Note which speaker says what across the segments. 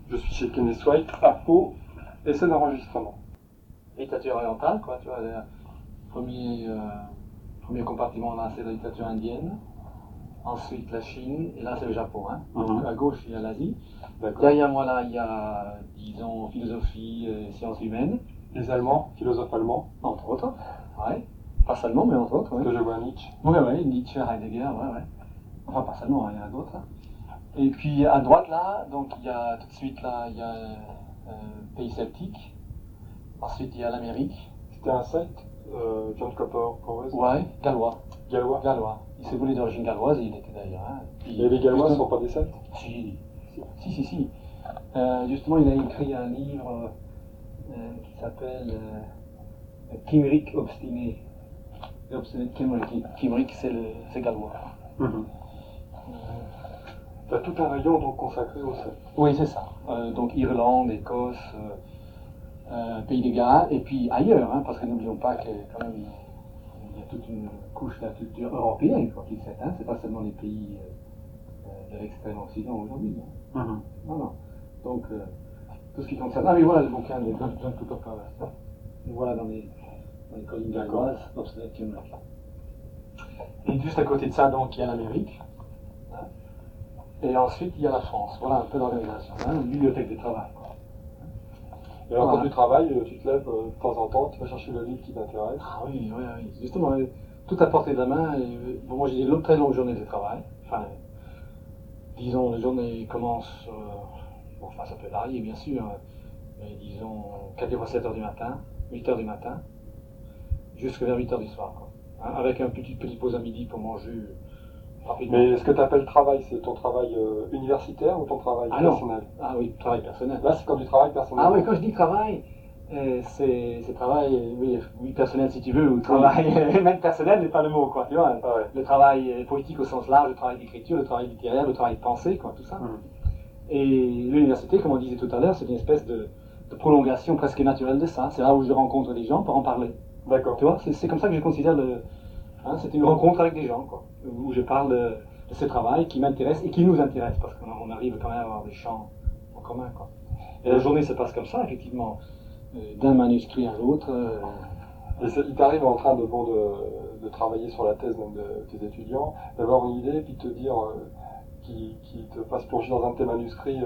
Speaker 1: Je suis chez Kenneth White à Pau, essai d'enregistrement.
Speaker 2: Dictature orientale, quoi, tu vois. Le premier compartiment là, c'est la dictature indienne. Ensuite la Chine, et là c'est le Japon. Hein. Donc à gauche il y a l'Asie. Derrière moi là il y a, disons, philosophie et sciences humaines.
Speaker 1: Les Allemands, philosophes allemands.
Speaker 2: Entre autres. Ouais. Pas seulement, mais entre autres.
Speaker 1: Que je vois Nietzsche.
Speaker 2: Oui, Nietzsche, Heidegger, ouais. Enfin pas seulement, il y en a d'autres. Et puis à droite là, donc il y a tout de suite là, il y a pays celtique. Ensuite il y a l'Amérique.
Speaker 1: C'était un Celte, John Copper,
Speaker 2: Ouais, gallois.
Speaker 1: Gallois.
Speaker 2: Il s'est voulu d'origine galloise, il était d'ailleurs. Hein.
Speaker 1: Et les Gallois ne sont pas des Celtes?
Speaker 2: Si. Justement, il a écrit un livre qui s'appelle Cymric obstiné. L'obstiné de Cymric, c'est gallois.
Speaker 1: Tu as tout un rayon donc consacré aux Celtes.
Speaker 2: Oui, c'est ça. Donc Irlande, Écosse, Pays de Galles, et puis ailleurs, hein, parce que n'oublions pas que quand même il y a toute une couche de la culture européenne qui est hein, c'est pas seulement les pays de l'extrême occident aujourd'hui. Hein. Non. Donc tout ce qui concerne. Ah mais voilà le bouquin de John Cooper. Voilà dans les collines galloises, l'obstiné de Cymric. Et juste à côté de ça, donc il y a l'Amérique. Hein. Et ensuite il y a la France. Voilà un peu l'organisation, hein, une bibliothèque de travail.
Speaker 1: Et alors quand tu travailles, tu te lèves de temps en temps, tu vas chercher le livre qui t'intéresse.
Speaker 2: Ah oui. Justement, tout à portée de la main. Et, bon, moi j'ai des très longues journées de travail. Enfin, disons, les journées commencent, ça peut varier bien sûr, mais disons, quelquefois 7h du matin, 8h du matin, jusqu'à vers 8h du soir. Quoi. Hein, avec un petit pause à midi pour manger rapidement.
Speaker 1: Mais ce que tu appelles travail, c'est ton travail universitaire ou ton travail personnel?
Speaker 2: Ah oui, travail personnel.
Speaker 1: Là, c'est quand tu travailles personnel.
Speaker 2: Ah oui, quand je dis travail, c'est travail, oui, personnel si tu veux, ou travail, même personnel n'est pas le mot, quoi, tu vois.
Speaker 1: Ah ouais.
Speaker 2: Le travail politique au sens large, le travail d'écriture, le travail littéraire, le travail de pensée, quoi, tout ça. Et l'université, comme on disait tout à l'heure, c'est une espèce de prolongation presque naturelle de ça. C'est là où je rencontre des gens pour en parler.
Speaker 1: D'accord.
Speaker 2: Tu vois, c'est comme ça que je considère c'est une rencontre avec des gens, quoi, où je parle de ce travail qui m'intéresse et qui nous intéresse, parce qu'on arrive quand même à avoir des champs en commun, quoi. Et la journée se passe comme ça, effectivement, d'un manuscrit à l'autre.
Speaker 1: Et il t'arrive en train de travailler sur la thèse même de tes étudiants, d'avoir une idée, puis de te dire, qui te fasse plonger dans un de tes manuscrits.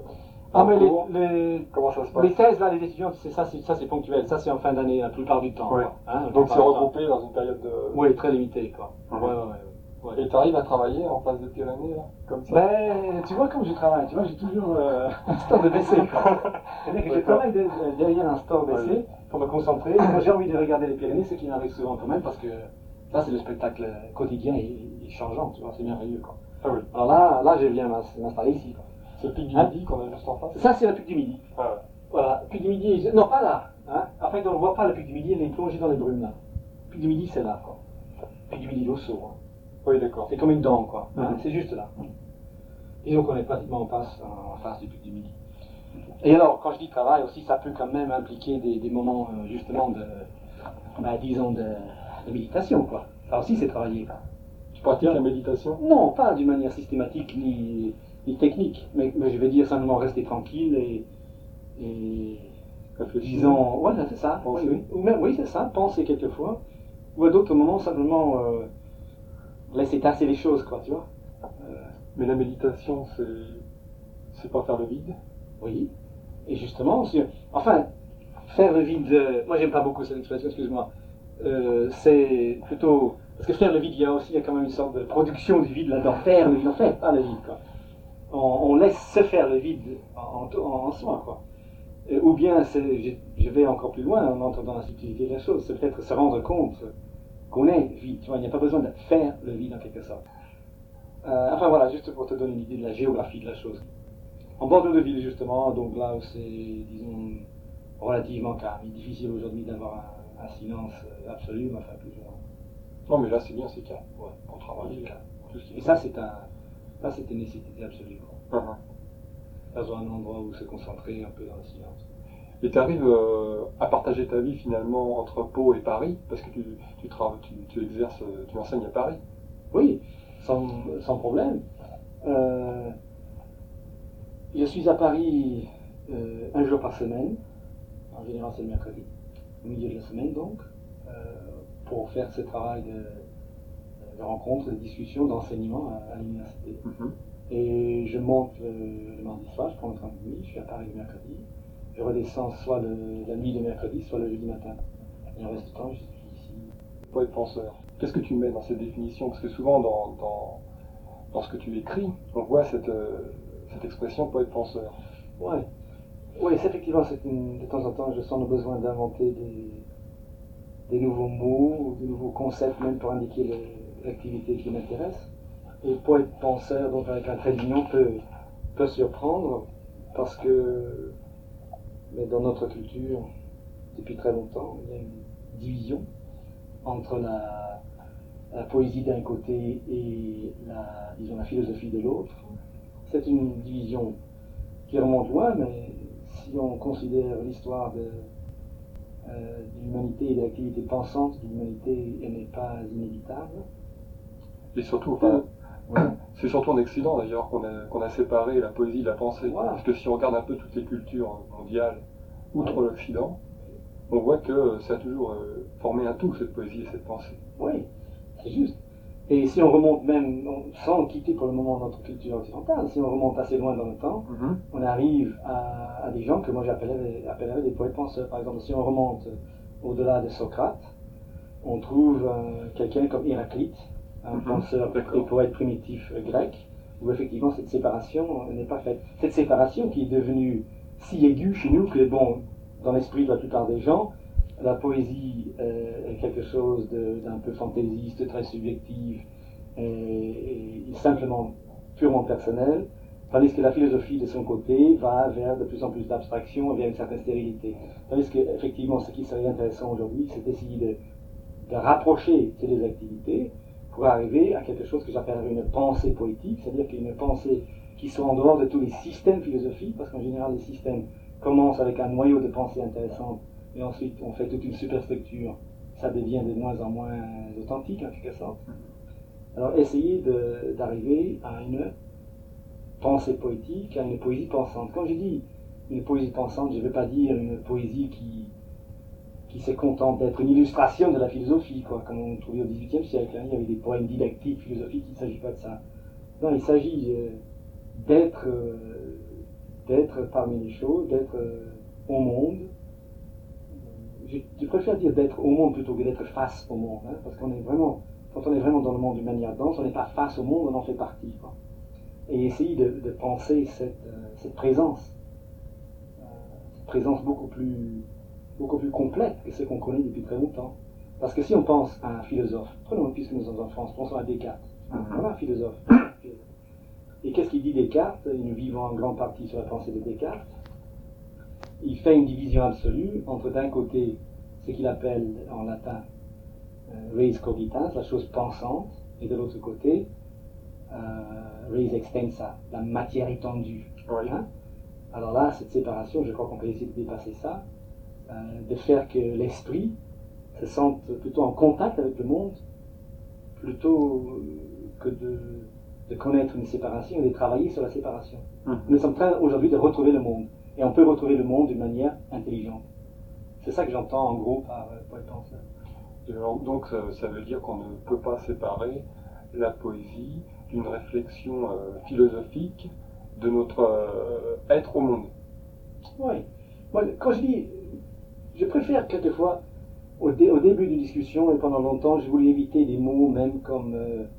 Speaker 1: Comment ça se passe?
Speaker 2: Les thèses, là, les étudiants, ça c'est ponctuel, ça c'est en fin d'année la plupart du temps.
Speaker 1: Ouais.
Speaker 2: Quoi, hein,
Speaker 1: donc c'est regroupé dans une période de...
Speaker 2: Oui, très limitée, quoi.
Speaker 1: Ouais. Et tu arrives à travailler en face des Pyrénées, là, comme ça?
Speaker 2: Ben, tu vois, comme je travaille, tu vois, j'ai toujours un store de BC, quoi. C'est-à-dire que je travaille derrière un store BC pour me concentrer. Quand j'ai envie de regarder les Pyrénées, ce qui m'arrive souvent quand même, parce que là, c'est le spectacle quotidien et changeant, tu vois, c'est merveilleux, quoi.
Speaker 1: Ah oui.
Speaker 2: Alors là, je viens m'installer ici, quoi.
Speaker 1: C'est le pic du Midi qu'on a juste en face?
Speaker 2: Ça, c'est le pic du Midi.
Speaker 1: Ah ouais.
Speaker 2: Voilà, le pic du Midi, non, pas là. Hein. En fait, on ne voit pas le pic du Midi, il est plongé dans les brumes, là. Le pic du Midi, c'est là, quoi. Le pic du Midi d'Ossau, hein.
Speaker 1: Oui, d'accord.
Speaker 2: C'est comme une dent, quoi. C'est juste là. Disons qu'on est pratiquement en face du pic du Midi. Et alors, quand je dis travail aussi, ça peut quand même impliquer des moments, justement, disons, de méditation, quoi. Ça aussi, c'est travailler, quoi.
Speaker 1: Tu pratiques la méditation?
Speaker 2: Non, pas d'une manière systématique ni technique, mais je vais dire simplement rester tranquille et disons, voilà, c'est ça. Oui, c'est ça, penser quelquefois. Ou à d'autres moments, simplement laisser tasser les choses, quoi, tu vois.
Speaker 1: Mais la méditation, c'est pas faire le vide?
Speaker 2: Oui. Et justement, faire le vide, moi j'aime pas beaucoup cette expression, excuse-moi. C'est plutôt... Parce que faire le vide, il y a quand même une sorte de production du vide là-dedans. Faire le vide, en fait, pas le vide, quoi. On laisse se faire le vide en soi, quoi. Ou bien, je vais encore plus loin, on entre dans la subtilité de la chose, c'est peut-être se rendre compte qu'on est vide, tu vois, il n'y a pas besoin de faire le vide en quelque sorte. Voilà, juste pour te donner une idée de la géographie de la chose. En bordure de ville, justement, donc là où c'est, disons, relativement calme, il est difficile aujourd'hui d'avoir un silence absolu, mais enfin, plus ou moins.
Speaker 1: Non, mais là, c'est bien, c'est calme.
Speaker 2: Ouais,
Speaker 1: pour travailler.
Speaker 2: Et ça, c'est une nécessité absolue, quoi. Avoir un endroit où se concentrer un peu dans le silence.
Speaker 1: Et tu arrives à partager ta vie finalement entre Pau et Paris, parce que tu exerces, tu enseignes à Paris.
Speaker 2: Oui, sans problème. Je suis à Paris un jour par semaine, en général c'est le mercredi, au milieu de la semaine donc, pour faire ce travail de rencontre, de discussion, d'enseignement à l'université. Et je monte le mardi soir, je prends le train de nuit, je suis à Paris le mercredi, je redescends soit la nuit de mercredi, soit le jeudi matin. Et le reste du temps, je suis ici.
Speaker 1: Poète penseur. Qu'est-ce que tu mets dans cette définition? Parce que souvent dans ce que tu écris, on voit cette expression poète penseur.
Speaker 2: Oui, effectivement, de temps en temps, je sens le besoin d'inventer des nouveaux mots, ou des nouveaux concepts, même pour indiquer l'activité qui m'intéresse. Et poète penseur, donc avec un trait d'union, peut surprendre, parce que dans notre culture, depuis très longtemps, il y a une division entre la poésie d'un côté et la philosophie de l'autre. C'est une division qui remonte loin, mais si on considère l'histoire de l'humanité et de l'activité pensante de l'humanité, elle n'est pas inévitable.
Speaker 1: Et surtout, c'est surtout en Occident d'ailleurs qu'on a séparé la poésie de la pensée.
Speaker 2: Voilà.
Speaker 1: Parce que si on regarde un peu toutes les cultures mondiales, outre l'Occident, on voit que ça a toujours formé un tout, cette poésie et cette pensée.
Speaker 2: Oui, c'est juste. Et si on remonte même, sans quitter pour le moment notre culture occidentale, si on remonte assez loin dans le temps, on arrive à des gens que moi j'appellerais des poètes penseurs. Par exemple, si on remonte au-delà de Socrate, on trouve quelqu'un comme Héraclite, un penseur et poète primitif grec, où effectivement cette séparation n'est pas faite. Cette séparation qui est devenue si aiguë chez nous que, bon, dans l'esprit de la plupart des gens, la poésie est quelque chose d'un peu fantaisiste, très subjectif et simplement purement personnel, tandis que la philosophie de son côté va vers de plus en plus d'abstraction et vers une certaine stérilité. Tandis qu'effectivement, ce qui serait intéressant aujourd'hui, c'est d'essayer de rapprocher ces deux activités pour arriver à quelque chose que j'appellerais une pensée poétique, c'est-à-dire qu'une pensée qui soit en dehors de tous les systèmes philosophiques, parce qu'en général les systèmes commencent avec un noyau de pensée intéressante, et ensuite on fait toute une superstructure, ça devient de moins en moins authentique en quelque sorte. Alors essayer d'arriver à une pensée poétique, à une poésie pensante. Quand je dis une poésie pensante, je ne veux pas dire une poésie qui se contente d'être une illustration de la philosophie, quoi, comme on trouvait au XVIIIe siècle. Il y avait des poèmes didactiques, philosophiques, il ne s'agit pas de ça. Non, il s'agit d'être parmi les choses, d'être au monde. Je préfère dire d'être au monde plutôt que d'être face au monde, hein, parce qu'on est vraiment, quand on est vraiment dans le monde d'une manière dense, on n'est pas face au monde, on en fait partie, quoi. Et essayer de penser cette présence beaucoup plus complète que ce qu'on connaît depuis très longtemps. Parce que si on pense à un philosophe, prenons, puisque nous sommes en France, pensons à Descartes. Voilà un philosophe. Et qu'est-ce qu'il dit Descartes? Nous vivons en grande partie sur la pensée de Descartes. Il fait une division absolue entre d'un côté ce qu'il appelle en latin res cogitas, la chose pensante, et de l'autre côté res extensa, la matière étendue.
Speaker 1: Oui.
Speaker 2: Hein? Alors là, cette séparation, je crois qu'on peut essayer de dépasser ça, de faire que l'esprit se sente plutôt en contact avec le monde, plutôt que de connaître une séparation et de travailler sur la séparation. Nous sommes en train aujourd'hui de retrouver le monde, et on peut retrouver le monde d'une manière intelligente. C'est ça que j'entends en gros par poète penseur.
Speaker 1: Donc ça veut dire qu'on ne peut pas séparer la poésie d'une réflexion philosophique de notre être au monde.
Speaker 2: Oui. Moi, quand je dis, je préfère quelquefois, au début d'une discussion et pendant longtemps, je voulais éviter des mots même comme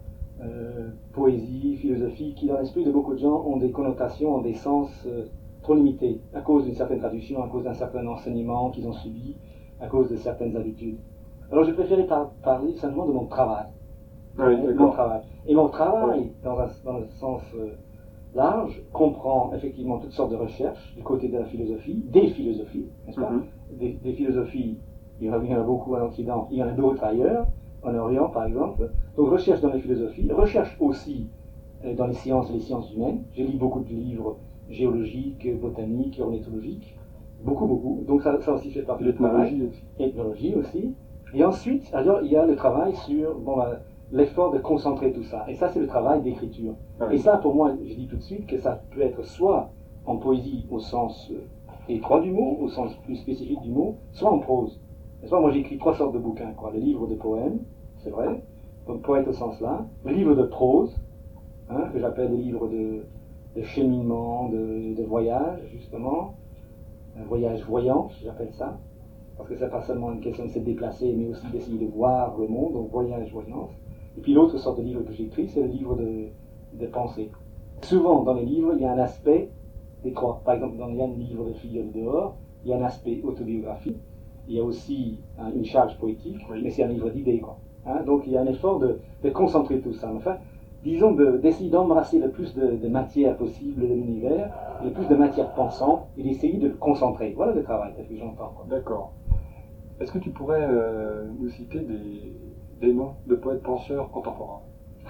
Speaker 2: poésie, philosophie, qui dans l'esprit de beaucoup de gens ont des connotations, ont des sens trop limités, à cause d'une certaine traduction, à cause d'un certain enseignement qu'ils ont subi, à cause de certaines habitudes. Alors je préférais parler simplement de mon travail.
Speaker 1: Oui,
Speaker 2: mon travail. Et mon travail, dans le sens large, comprend effectivement toutes sortes de recherches du côté de la philosophie, des philosophies, n'est-ce pas? Des philosophies, il y en a beaucoup en Occident, il y en a d'autres ailleurs, en Orient par exemple. Donc recherche dans les philosophies, recherche aussi dans les sciences et les sciences humaines. Je lis beaucoup de livres géologiques, botaniques, ornithologiques, beaucoup. Donc ça aussi fait partie du travail. Ethnologie aussi. Et ensuite, alors il y a le travail sur l'effort de concentrer tout ça. Et ça, c'est le travail d'écriture. Et ça, pour moi, je dis tout de suite que ça peut être soit en poésie au sens étroit du mot, au sens plus spécifique du mot, soit en prose. Moi j'écris 3 sortes de bouquins, quoi. Le livre de poèmes, c'est vrai, donc poète au sens là, le livre de prose, que j'appelle le livre de cheminement, de voyage, justement, un voyage voyant, j'appelle ça, parce que c'est pas seulement une question de se déplacer, mais aussi d'essayer de voir le monde, donc voyage, voyance. Et puis l'autre sorte de livre que j'écris, c'est le livre de pensée. Souvent, dans les livres, il y a un aspect des 3. Par exemple, dans un livre de Figures du dehors, il y a un aspect autobiographique, il y a aussi une charge poétique,
Speaker 1: oui.
Speaker 2: Mais c'est un livre d'idées, quoi. Donc il y a un effort de concentrer tout ça. Enfin, disons d'essayer d'embrasser le plus de matière possible de l'univers, le plus de matière pensante, et d'essayer de le concentrer. Voilà le travail, c'est ce que j'entends.
Speaker 1: D'accord. Est-ce que tu pourrais nous citer des noms de poètes penseurs contemporains?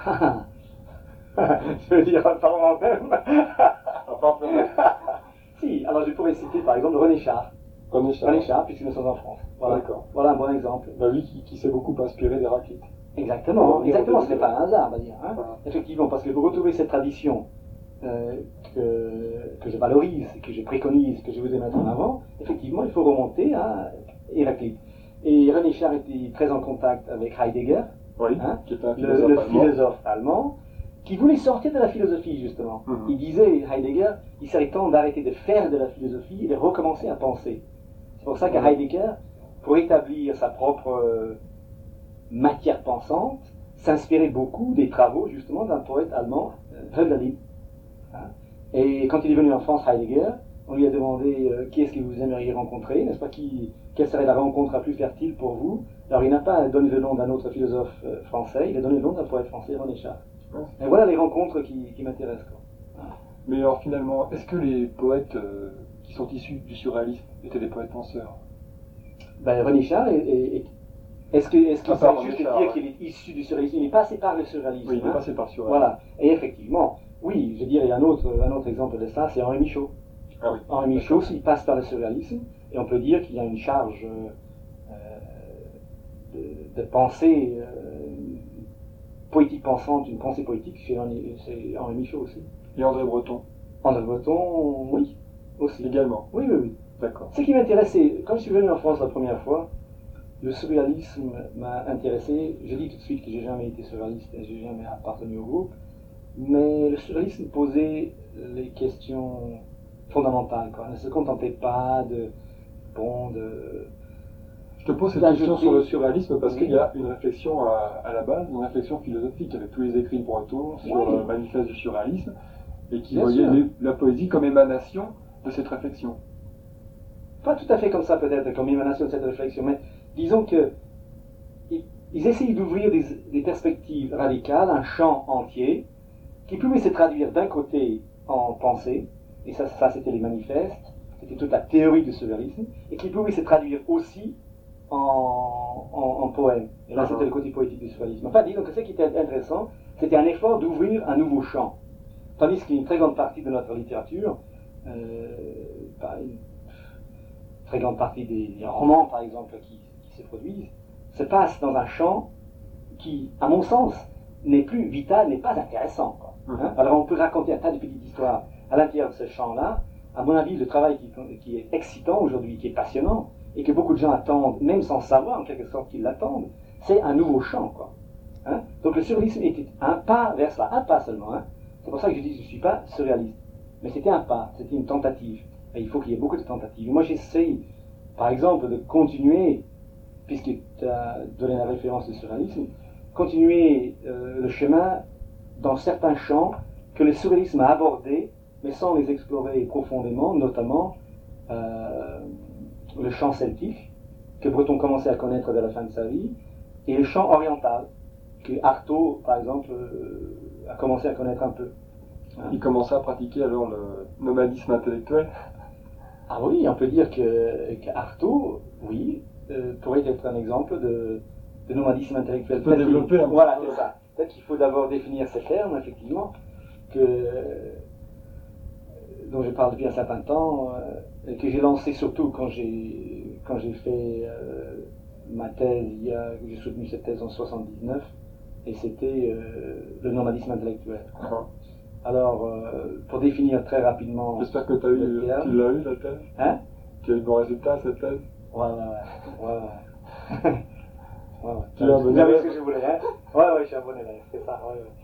Speaker 2: Je veux dire par moi-même.
Speaker 1: Enfin,
Speaker 2: Si, alors je pourrais citer par exemple René Char. René Char, puisque nous sommes en France. Voilà.
Speaker 1: D'accord.
Speaker 2: Voilà un bon exemple.
Speaker 1: Bah, lui qui s'est beaucoup inspiré d'Héraclite.
Speaker 2: Exactement, exactement, ce n'est pas un hasard, on va dire.
Speaker 1: Voilà.
Speaker 2: Effectivement, parce que pour retrouver cette tradition que je valorise, que je préconise, que je voudrais mettre en avant, effectivement, il faut remonter à Héraclite. Et René Char était très en contact avec Heidegger,
Speaker 1: Oui, qui était un
Speaker 2: le
Speaker 1: philosophe allemand.
Speaker 2: philosophe allemand, qui voulait sortir de la philosophie, justement. Il disait, Heidegger, il serait temps d'arrêter de faire de la philosophie et de recommencer à penser. C'est pour ça que Heidegger, pour établir sa propre matière pensante, s'inspirait beaucoup des travaux, justement, d'un poète allemand, Hölderlin. Et quand il est venu en France, Heidegger, on lui a demandé qui est-ce que vous aimeriez rencontrer, n'est-ce pas, quelle serait la rencontre la plus fertile pour vous. Alors il n'a pas donné le nom d'un autre philosophe français, il a donné le nom d'un poète français, René Char. Et voilà les rencontres qui m'intéressent.
Speaker 1: Mais alors finalement, est-ce que les poètes qui sont issus du surréalisme étaient des poètes penseurs?
Speaker 2: René Char est-ce qu'il s'agit juste de dire qu'il est issu du surréalisme? Il est passé par le surréalisme.
Speaker 1: Oui, il est passé par le surréalisme.
Speaker 2: Voilà. Et effectivement, oui, je dirais un autre exemple de ça, c'est Henri Michaud.
Speaker 1: Ah oui.
Speaker 2: Henri Michaud, s'il passe par le surréalisme, et on peut dire qu'il y a une charge de pensée poétique pensante, une pensée poétique chez Henri Michaud aussi.
Speaker 1: Et André Breton?
Speaker 2: André Breton, oui, aussi.
Speaker 1: Également?
Speaker 2: Oui, oui, oui.
Speaker 1: D'accord.
Speaker 2: Ce qui m'intéressait, quand je suis venu en France la première fois, le surréalisme m'a intéressé. Je dis tout de suite que j'ai jamais été surréaliste et j'ai jamais appartenu au groupe, mais le surréalisme posait les questions fondamentales, quoi. Ne se contentait pas
Speaker 1: Je te pose cette question sur le surréalisme parce qu'il y a une réflexion à la base, une réflexion philosophique avec tous les écrits de Breton sur le manifeste du surréalisme et qui voyait la poésie comme émanation de cette réflexion.
Speaker 2: Pas tout à fait comme ça peut-être, comme émanation de cette réflexion, mais disons que ils essayent d'ouvrir des perspectives radicales, un champ entier, qui pouvait se traduire d'un côté en pensée, et ça c'était les manifestes, c'était toute la théorie du surréalisme, et qui pouvait se traduire aussi en poème. Et là c'était le côté poétique du surréalisme. Enfin, disons que ce qui était intéressant, c'était un effort d'ouvrir un nouveau champ. Tandis qu'une très grande partie de notre littérature, une très grande partie des romans par exemple qui se produisent, se passe dans un champ qui, à mon sens, n'est plus vital, n'est pas intéressant. Alors on peut raconter un tas de petites histoires à l'intérieur de ce champ-là. À mon avis, le travail qui est excitant aujourd'hui, qui est passionnant, et que beaucoup de gens attendent, même sans savoir en quelque sorte qu'ils l'attendent, c'est un nouveau champ, quoi. Donc le surréalisme était un pas vers cela, un pas seulement. C'est pour ça que je dis que je ne suis pas surréaliste. Mais c'était un pas, c'était une tentative. Et il faut qu'il y ait beaucoup de tentatives. Moi j'essaye, par exemple, de continuer, puisque tu as donné la référence du surréalisme, continuer le chemin dans certains champs que le surréalisme a abordés, mais sans les explorer profondément, notamment le chant celtique, que Breton commençait à connaître vers la fin de sa vie, et le chant oriental, que Artaud, par exemple, a commencé à connaître un peu.
Speaker 1: Il commençait à pratiquer alors le nomadisme intellectuel.
Speaker 2: Ah oui, on peut dire que Artaud, oui, pourrait être un exemple de nomadisme intellectuel.
Speaker 1: Tu peux développer un peu.
Speaker 2: Voilà, c'est ça. Peut-être qu'il faut d'abord définir ces termes, effectivement, dont je parle depuis un certain temps, et que j'ai lancé surtout quand j'ai fait ma thèse, j'ai soutenu cette thèse en 79, et c'était le nomadisme intellectuel. Alors, pour définir très rapidement...
Speaker 1: J'espère que tu l'as eu, la thèse.
Speaker 2: Hein?
Speaker 1: Tu as eu bon résultat à cette thèse.
Speaker 2: Ouais.
Speaker 1: Tu es un bon élève.
Speaker 2: Ce que je voulais, hein? Ouais, je suis un bon élève, c'est ça,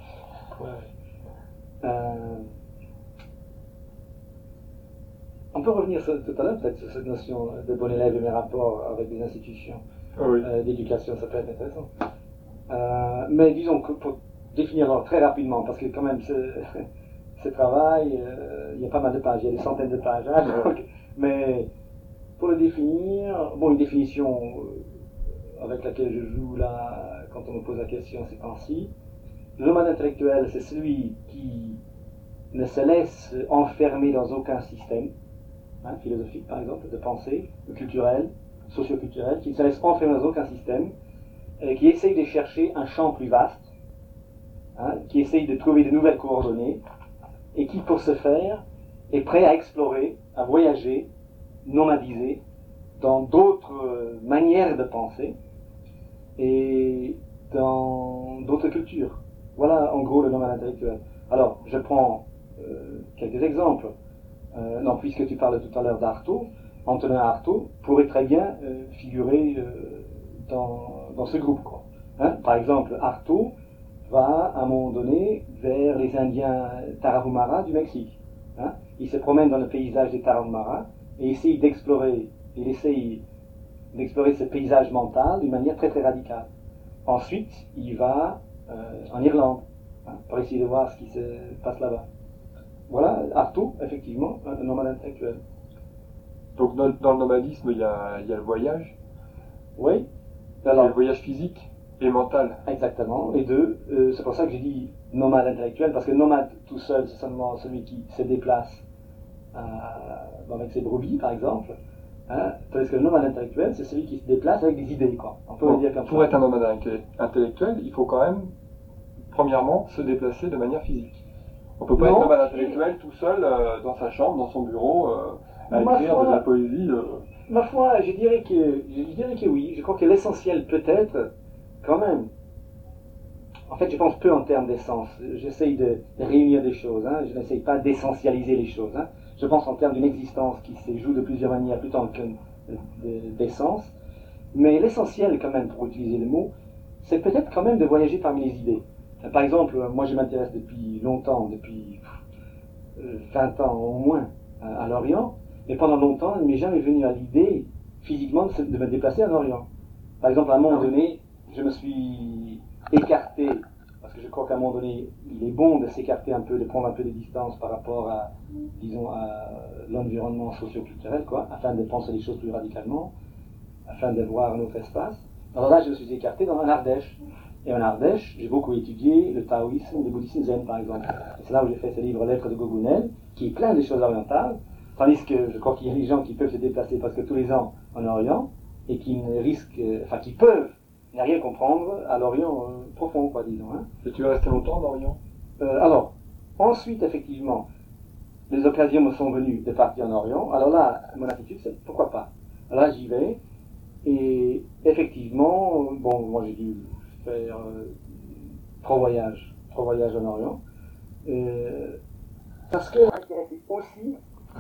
Speaker 2: on peut revenir tout à l'heure peut-être sur cette notion de bon élève et mes rapports avec des institutions d'éducation, ça peut être intéressant. Mais disons que pour définir très rapidement, parce que quand même ce travail, il y a pas mal de pages, il y a des centaines de pages, hein, donc, mais pour le définir, une définition avec laquelle je joue là, quand on me pose la question ces temps-ci, le nomade intellectuel, c'est celui qui ne se laisse enfermer dans aucun système, philosophique par exemple, de pensée, culturel, socio-culturel, qui ne se laisse enfermer dans aucun système, qui essaye de chercher un champ plus vaste, qui essaye de trouver de nouvelles coordonnées, et qui, pour ce faire, est prêt à explorer, à voyager, nomadiser, dans d'autres manières de penser, et dans d'autres cultures. Voilà en gros le nomade intellectuel. Alors, je prends quelques exemples. Puisque tu parles tout à l'heure d'Artaud, Antonin Artaud pourrait très bien figurer dans ce groupe, quoi. Par exemple, Artaud va à un moment donné vers les Indiens Tarahumara du Mexique. Il se promène dans le paysage des Tarahumara et essaye d'explorer ce paysage mental d'une manière très très radicale. Ensuite, il va en Irlande pour essayer de voir ce qui se passe là-bas. Voilà, Artaud, effectivement, un nomade intellectuel.
Speaker 1: Donc dans le nomadisme, il y a le voyage.
Speaker 2: Oui.
Speaker 1: Alors, le voyage physique et mental.
Speaker 2: Exactement, les deux. C'est pour ça que j'ai dit nomade intellectuel, parce que nomade tout seul, c'est seulement celui qui se déplace avec ses brebis, par exemple. Tandis que le nomade intellectuel, c'est celui qui se déplace avec des idées, quoi. On peut le dire comme ça.
Speaker 1: Pour être un nomade intellectuel, il faut quand même, premièrement, se déplacer de manière physique. On peut pas être nomade intellectuel tout seul dans sa chambre, dans son bureau, à écrire de la poésie.
Speaker 2: Ma foi, je dirais que oui. Je crois que l'essentiel peut-être, quand même. En fait, je pense peu en termes d'essence. J'essaye de réunir des choses. Je n'essaye pas d'essentialiser les choses. Je pense en termes d'une existence qui se joue de plusieurs manières plutôt que d'essence. Mais l'essentiel, quand même, pour utiliser le mot, c'est peut-être quand même de voyager parmi les idées. Par exemple, moi je m'intéresse depuis longtemps, depuis 20 ans au moins, à l'Orient, et pendant longtemps, il ne m'est jamais venu à l'idée, physiquement, de me déplacer en Orient. Par exemple, à un moment donné, je me suis écarté, parce que je crois qu'à un moment donné, il est bon de s'écarter un peu, de prendre un peu de distance par rapport à, disons, à l'environnement socio-culturel, quoi, afin de penser les choses plus radicalement, afin de voir un autre espace. Alors là, je me suis écarté dans l'Ardèche. Et en Ardèche, j'ai beaucoup étudié le taoïsme, le bouddhisme zen, par exemple. C'est là où j'ai fait ce livre Lettres de Goguenel, qui est plein de choses orientales, tandis que je crois qu'il y a des gens qui peuvent se déplacer presque tous les ans en Orient, et qui qui peuvent ne rien comprendre à l'Orient profond, quoi, disons.
Speaker 1: Et tu es resté longtemps en Orient?
Speaker 2: Alors, ensuite, effectivement, les occasions me sont venues de partir en Orient. Alors là, mon attitude, c'est pourquoi pas. Alors là, j'y vais, et effectivement, moi j'ai dû faire 3 voyages en Orient, parce que m'intéressait aussi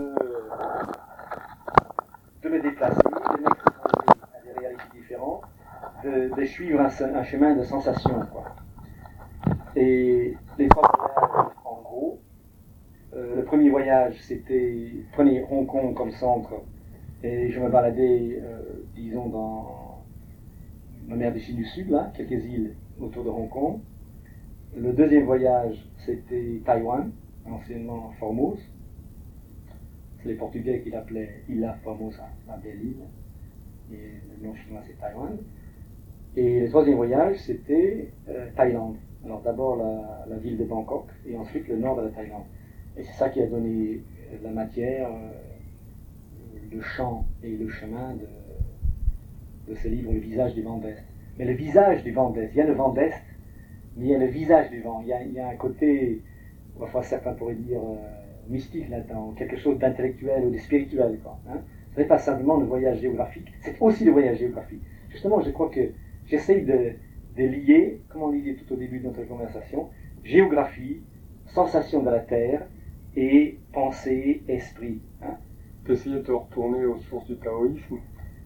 Speaker 2: de me déplacer, de m'exposer à des réalités différentes, de suivre un chemin de sensations, quoi. Et les 3 voyages, en gros, le premier voyage, prenez Hong Kong comme centre, et je me baladais, disons, dans la mer de Chine du Sud, là, quelques îles autour de Hong Kong. Le deuxième voyage, c'était Taïwan, anciennement Formose. C'est les Portugais qui l'appelaient Ilha Formosa, la belle île. Et le nom chinois, c'est Taïwan. Et le troisième voyage, c'était Thaïlande. Alors d'abord la ville de Bangkok, et ensuite le nord de la Thaïlande. Et c'est ça qui a donné la matière, le champ et le chemin de ce livre, Le visage du vent d'Est. Mais le visage du vent d'Est, il y a le vent d'Est, mais il y a le visage du vent. Il y a un côté, parfois certains pourraient dire, mystique là-dedans, quelque chose d'intellectuel ou de spirituel, quoi. Ce n'est pas simplement le voyage géographique, c'est aussi le voyage géographique. Justement, je crois que j'essaye de lier, comme on disait tout au début de notre conversation, géographie, sensation de la terre et pensée, esprit. Hein.
Speaker 1: D'essayer de te retourner aux sources du taoïsme.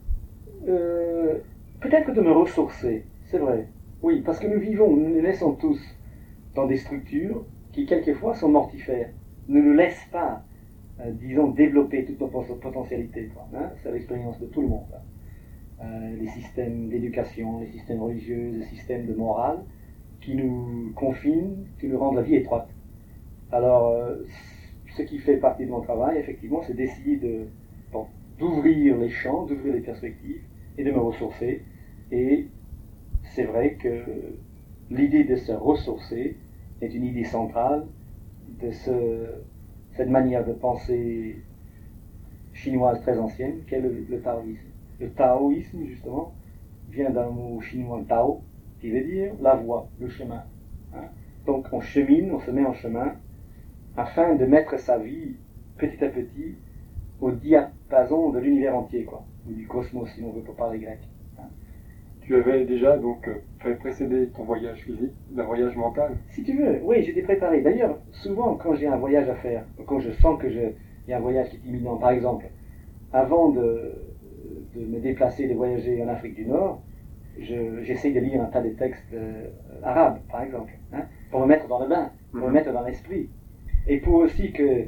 Speaker 2: Peut-être de me ressourcer, c'est vrai. Oui, parce que nous naissons tous dans des structures qui quelquefois sont mortifères, ne nous laissent pas, disons, développer toute notre potentialité. Hein. C'est l'expérience de tout le monde. Les systèmes d'éducation, les systèmes religieux, les systèmes de morale, qui nous confinent, qui nous rendent la vie étroite. Alors, ce qui fait partie de mon travail, effectivement, c'est d'essayer d'ouvrir les champs, d'ouvrir les perspectives et de me ressourcer. Et c'est vrai que l'idée de se ressourcer est une idée centrale de cette manière de penser chinoise très ancienne qu'est le taoïsme. Le taoïsme, justement, vient d'un mot chinois tao, qui veut dire la voie, le chemin. Hein. Donc on chemine, on se met en chemin, afin de mettre sa vie, petit à petit, au diapason de l'univers entier, quoi, ou du cosmos, si on veut pas parler grec. Hein.
Speaker 1: Tu avais déjà donc fait précéder ton voyage physique d'un voyage mental?
Speaker 2: Si tu veux, oui, j'étais préparé. D'ailleurs, souvent, quand j'ai un voyage à faire, quand je sens qu'il y a un voyage qui est imminent, par exemple, avant de me déplacer, de voyager en Afrique du Nord, j'essaie de lire un tas de textes arabes, par exemple, hein, pour me mettre dans le bain, pour me mettre dans l'esprit. Et pour aussi que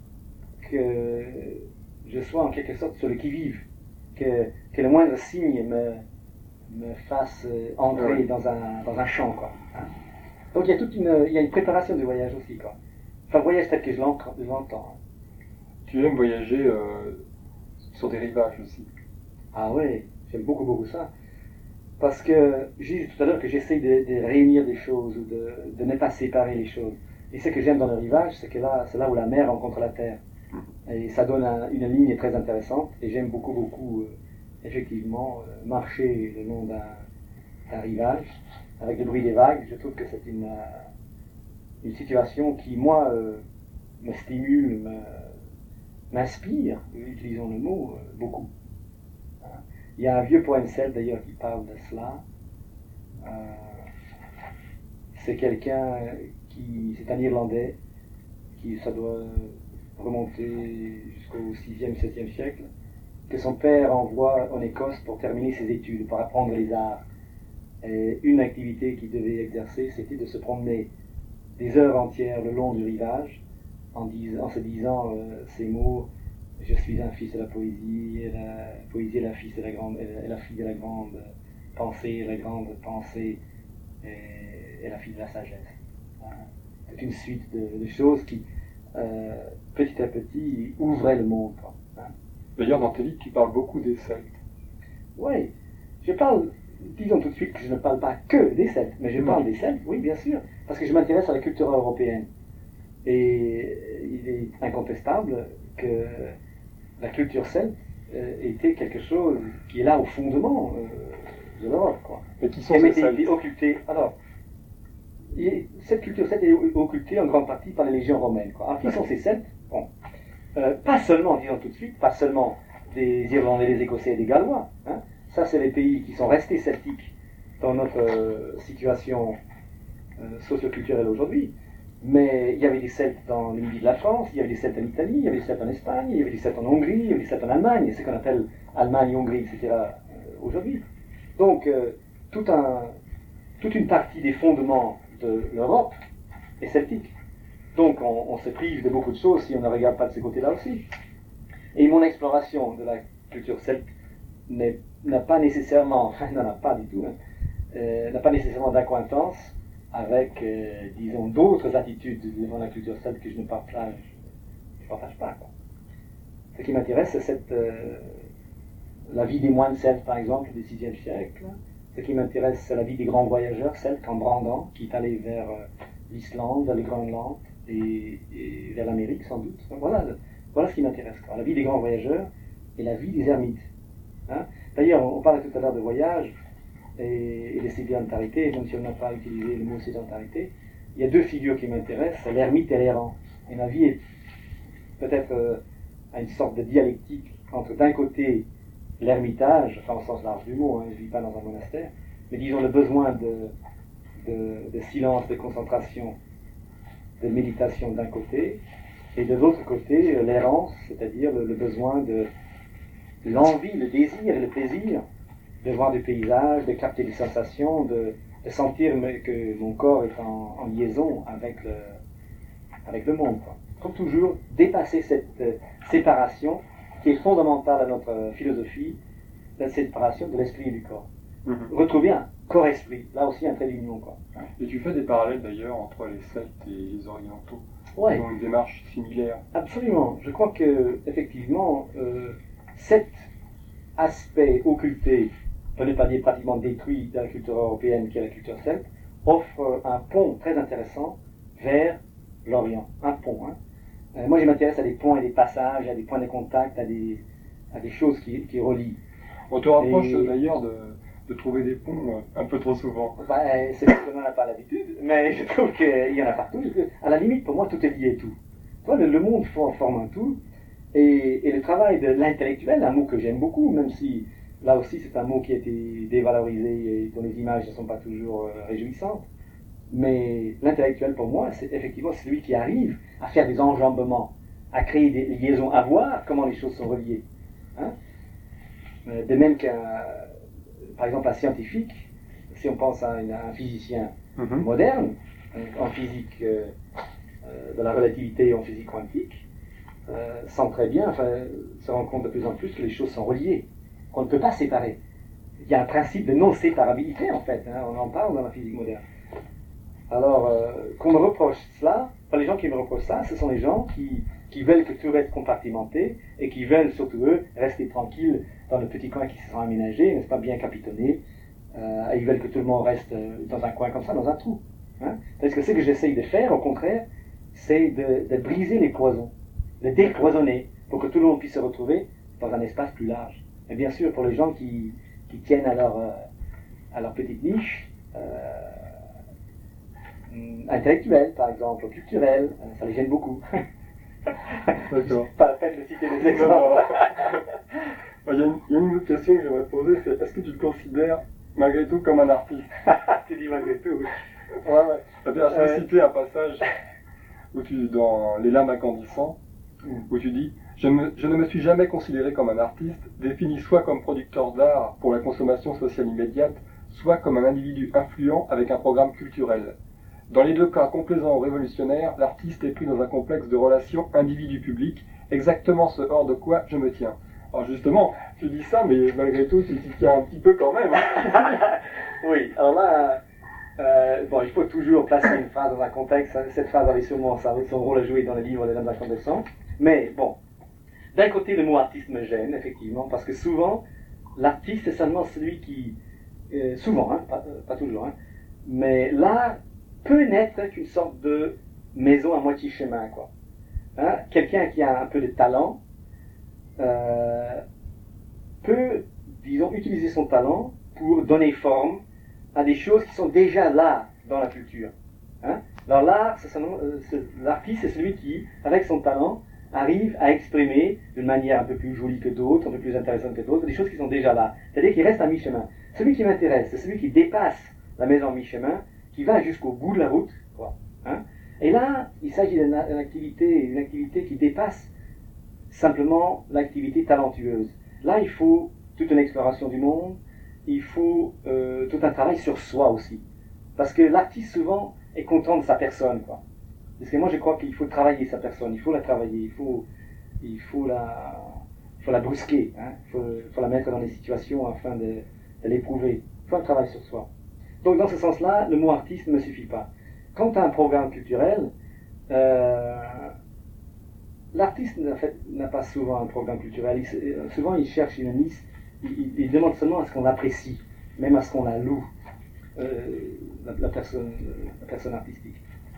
Speaker 2: je sois en quelque sorte sur le qui-vive, que le moindre signe me fasse entrer dans un champ, quoi. Hein. Donc il y a une préparation du voyage aussi, quoi. Enfin, le voyage tel que je l'entends.
Speaker 1: Tu aimes voyager sur des rivages aussi?
Speaker 2: Ah oui, j'aime beaucoup, beaucoup ça. Parce que, j'ai dit tout à l'heure que j'essaie de réunir des choses, ou de ne pas séparer les choses. Et ce que j'aime dans le rivage, c'est que c'est là où la mer rencontre la terre. Et ça donne une ligne très intéressante. Et j'aime beaucoup, beaucoup, effectivement, marcher le long d'un rivage, avec le bruit des vagues. Je trouve que c'est une situation qui, moi, me stimule, m'inspire, utilisons le mot, beaucoup. Il y a un vieux poème celte d'ailleurs qui parle de cela. C'est quelqu'un c'est un Irlandais, ça doit remonter jusqu'au 6e, 7e siècle, que son père envoie en Écosse pour terminer ses études, pour apprendre les arts. Et une activité qu'il devait exercer, c'était de se promener des heures entières le long du rivage, en se disant ces mots: je suis un fils de la poésie, et la poésie est la fille de la grande pensée, la grande pensée est la fille de la sagesse. C'est une suite de choses qui, petit à petit, ouvraient le monde. Hein.
Speaker 1: D'ailleurs, dans tes livres, tu parles beaucoup des Celtes.
Speaker 2: Oui, disons tout de suite que je ne parle pas que des Celtes, mais je parle des Celtes, oui, bien sûr, parce que je m'intéresse à la culture européenne. Et il est incontestable que la culture celte était quelque chose qui est là au fondement de l'Europe, quoi.
Speaker 1: Mais qui sont ces Celtes?
Speaker 2: Occultée. Alors, cette culture celte est occultée en grande partie par les légions romaines, quoi. Alors, qui sont ces Celtes? Bon. Pas seulement, disons tout de suite, pas seulement des Irlandais, des Écossais et des Gallois. Hein. Ça, c'est les pays qui sont restés celtiques dans notre situation socio-culturelle aujourd'hui. Mais il y avait des Celtes dans le midi de la France, il y avait des Celtes en Italie, il y avait des Celtes en Espagne, il y avait des Celtes en Hongrie, il y avait des Celtes en Allemagne, ce qu'on appelle Allemagne, Hongrie, etc. Aujourd'hui. Donc, toute une partie des fondements de l'Europe est celtique. Donc, on se prive de beaucoup de choses si on ne regarde pas de ce côté-là aussi. Et mon exploration de la culture celte n'a pas nécessairement, enfin, n'en a pas du tout, n'a pas nécessairement d'acquaintance avec, disons, d'autres attitudes devant la culture celte que je ne partage pas. Quoi. Ce qui m'intéresse, c'est la vie des moines celtes, par exemple, du VIe siècle. Ce qui m'intéresse, c'est la vie des grands voyageurs celtes, comme Brandan, qui est allé vers l'Islande, vers le Groenland et vers l'Amérique, sans doute. Donc, voilà ce qui m'intéresse. Quoi. La vie des grands voyageurs et la vie des ermites. Hein. D'ailleurs, on parlait tout à l'heure de voyage et de sédentarité, même si on n'a pas utilisé le mot sédentarité. Il y a deux figures qui m'intéressent, c'est l'ermite et l'errant. Et ma vie est peut-être à une sorte de dialectique entre, d'un côté, l'ermitage, enfin au sens large du mot, hein, je ne vis pas dans un monastère, mais disons le besoin de silence, de concentration, de méditation d'un côté, et de l'autre côté, l'errance, c'est-à-dire le besoin de l'envie, le désir et le plaisir de voir des paysages, de capter des sensations, de sentir que mon corps est en liaison avec le monde. Quoi. Comme toujours, dépasser cette séparation qui est fondamentale à notre philosophie, la séparation de l'esprit et du corps. Retrouver un corps-esprit, là aussi un trait d'union. Quoi.
Speaker 1: Et tu fais des parallèles d'ailleurs entre les Celtes et les Orientaux.
Speaker 2: Ouais.
Speaker 1: Ils ont une démarche similaire.
Speaker 2: Absolument. Je crois que effectivement, cet aspect occulté, pour ne pas dire pratiquement détruit de la culture européenne qui est la culture celte, offre un pont très intéressant vers l'Orient. Un pont. Hein. Moi, je m'intéresse à des ponts et des passages, à des points de contact, à des choses qui relient.
Speaker 1: On te rapproche d'ailleurs de trouver des ponts un peu trop souvent.
Speaker 2: C'est parce qu'on n'en a pas l'habitude, mais je trouve qu'il y en a partout. À la limite, pour moi, tout est lié tout. Le monde forme un tout, et le travail de l'intellectuel, un mot que j'aime beaucoup, même si là aussi c'est un mot qui a été dévalorisé et dont les images ne sont pas toujours réjouissantes, mais l'intellectuel pour moi, c'est effectivement celui qui arrive à faire des enjambements, à créer des liaisons, à voir comment les choses sont reliées. Hein? De même par exemple, un scientifique, si on pense à un physicien moderne, en physique de la relativité et en physique quantique, sent très bien, se rend compte de plus en plus que les choses sont reliées, qu'on ne peut pas séparer. Il y a un principe de non-séparabilité, en fait, hein, on en parle dans la physique moderne. Alors, qu'on me reproche cela, les gens qui me reprochent ça, ce sont les gens qui veulent que tout reste compartimenté et qui veulent, surtout eux, rester tranquilles dans le petit coin qui se sera aménagé, n'est-ce pas, bien capitonné. Ils veulent que tout le monde reste dans un coin comme ça, dans un trou. Hein. Parce que ce que j'essaye de faire, au contraire, c'est de briser les poisons, de décloisonner, pour que tout le monde puisse se retrouver dans un espace plus large. Et bien sûr, pour les gens qui tiennent à leur petite niche, intellectuelle, par exemple, culturelle, ça les gêne beaucoup.
Speaker 1: D'accord.
Speaker 2: Pas la peine de citer des exemples.
Speaker 1: Il y a une autre question que j'aimerais poser, c'est est-ce que tu te considères malgré tout comme un artiste?
Speaker 2: Tu dis malgré tout, oui.
Speaker 1: Ouais. C'est-à-dire, je vais citer un passage dans Les larmes incandescentes, où tu dis je ne me suis jamais considéré comme un artiste, défini soit comme producteur d'art pour la consommation sociale immédiate, soit comme un individu influent avec un programme culturel. Dans les deux cas complaisants ou révolutionnaires, l'artiste est pris dans un complexe de relations individu-public, exactement ce hors de quoi je me tiens. Alors justement, tu dis ça, mais malgré tout, tu t'y tiens un petit peu quand même.
Speaker 2: Oui, alors là, il faut toujours placer une phrase dans un contexte. Cette phrase avait sûrement son rôle à jouer dans le livre Les larmes incandescentes. Mais bon, d'un côté, le mot artiste me gêne, effectivement, parce que souvent, l'artiste est seulement celui qui... souvent, hein, pas toujours, hein, mais l'art peut n'être qu'une sorte de maison à moitié chemin, quoi. Hein, quelqu'un qui a un peu de talent peut, disons, utiliser son talent pour donner forme à des choses qui sont déjà là dans la culture. Hein. Alors l'art, l'artiste, c'est celui qui, avec son talent, arrive à exprimer d'une manière un peu plus jolie que d'autres, un peu plus intéressante que d'autres, des choses qui sont déjà là. C'est-à-dire qu'il reste à mi-chemin. Celui qui m'intéresse, c'est celui qui dépasse la maison à mi-chemin, qui va jusqu'au bout de la route, quoi. Hein. Et là, il s'agit d'une activité qui dépasse simplement l'activité talentueuse. Là, il faut toute une exploration du monde, il faut tout un travail sur soi aussi. Parce que l'artiste, souvent, est content de sa personne, quoi. Parce que moi, je crois qu'il faut travailler sa personne, il faut la travailler, il faut la brusquer, hein. Il faut la mettre dans des situations afin de l'éprouver. Il faut un travail sur soi. Donc, dans ce sens-là, le mot artiste ne me suffit pas. Quant à un programme culturel, l'artiste n'a pas souvent un programme culturel. Souvent, il cherche une liste, il demande seulement à ce qu'on l'apprécie, même à ce qu'on la loue, la personne artistique.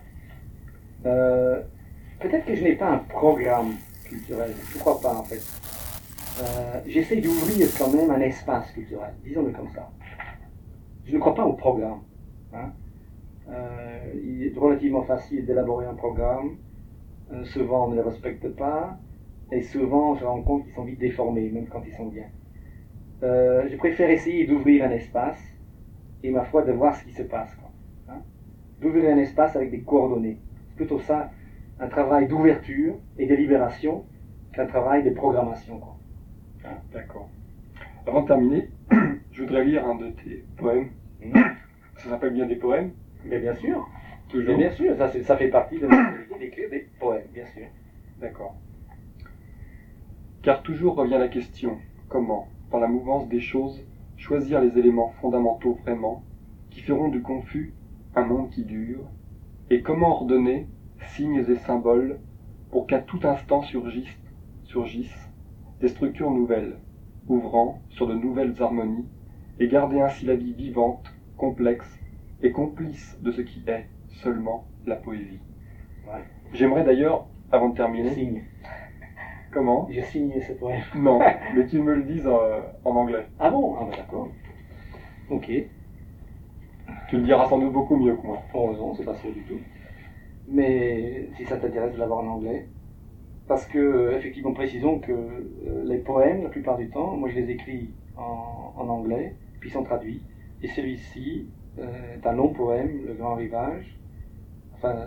Speaker 2: Peut-être que je n'ai pas un programme culturel, je ne crois pas en fait. J'essaie d'ouvrir quand même un espace culturel, disons-le comme ça. Je ne crois pas au programme. Hein. Il est relativement facile d'élaborer un programme. Souvent on ne les respecte pas. Et souvent je rends compte qu'ils sont vite déformés, même quand ils sont bien. Je préfère essayer d'ouvrir un espace et ma foi de voir ce qui se passe. Quoi. Hein. D'ouvrir un espace avec des coordonnées. plutôt ça, un travail d'ouverture et de libération qu'un travail de programmation, quoi.
Speaker 1: Ah, d'accord. Avant de terminer, je voudrais lire un de tes poèmes. Ça s'appelle bien des poèmes?
Speaker 2: Mais bien sûr.
Speaker 1: Toujours.
Speaker 2: Mais bien sûr, ça fait partie de ma activité d'écrire des poèmes, bien sûr.
Speaker 1: D'accord. Car toujours revient la question, comment, dans la mouvance des choses, choisir les éléments fondamentaux vraiment, qui feront du confus un monde qui dure, et comment ordonner signes et symboles pour qu'à tout instant surgissent des structures nouvelles, ouvrant sur de nouvelles harmonies, et garder ainsi la vie vivante, complexe et complice de ce qui est seulement la poésie.
Speaker 2: Ouais.
Speaker 1: J'aimerais d'ailleurs, avant de terminer...
Speaker 2: Signe.
Speaker 1: Comment?
Speaker 2: J'ai signé ce poème.
Speaker 1: Non, mais qu'ils me le disent en anglais.
Speaker 2: Ah bon? Ah ben d'accord. Ok.
Speaker 1: Tu le diras sans doute beaucoup mieux que moi.
Speaker 2: Non, c'est pas sûr du tout. Mais si ça t'intéresse de l'avoir en anglais, parce que, effectivement, précisons que les poèmes, la plupart du temps, moi je les écris en anglais, puis ils sont traduits. Et celui-ci est un long poème, Le Grand Rivage. Enfin,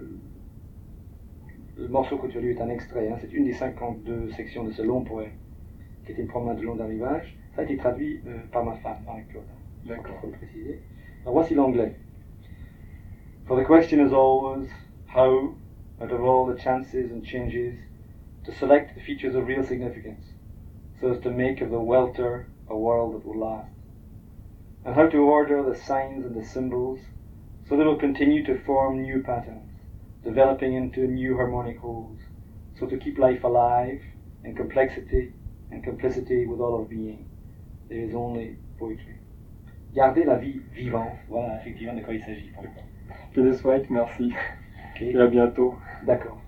Speaker 2: le morceau que tu as lu est un extrait, hein, c'est une des 52 sections de ce long poème, qui était une promenade le long d'un rivage. Ça a été traduit par ma femme, Marie-Claude.
Speaker 1: D'accord.
Speaker 2: Il faut le préciser. Alors voici l'anglais. For the question is always how, out of all the chances and changes, to select the features of real significance, so as to make of the welter a world that will last. And how to order the signs and the symbols, so they will continue to form new patterns, developing into new harmonic wholes, so to keep life alive in complexity and complicity with all of being. There is only poetry. Garder la vie vivante, voilà effectivement de quoi il s'agit.
Speaker 1: Kenneth White, merci.
Speaker 2: Okay.
Speaker 1: Et à bientôt.
Speaker 2: D'accord.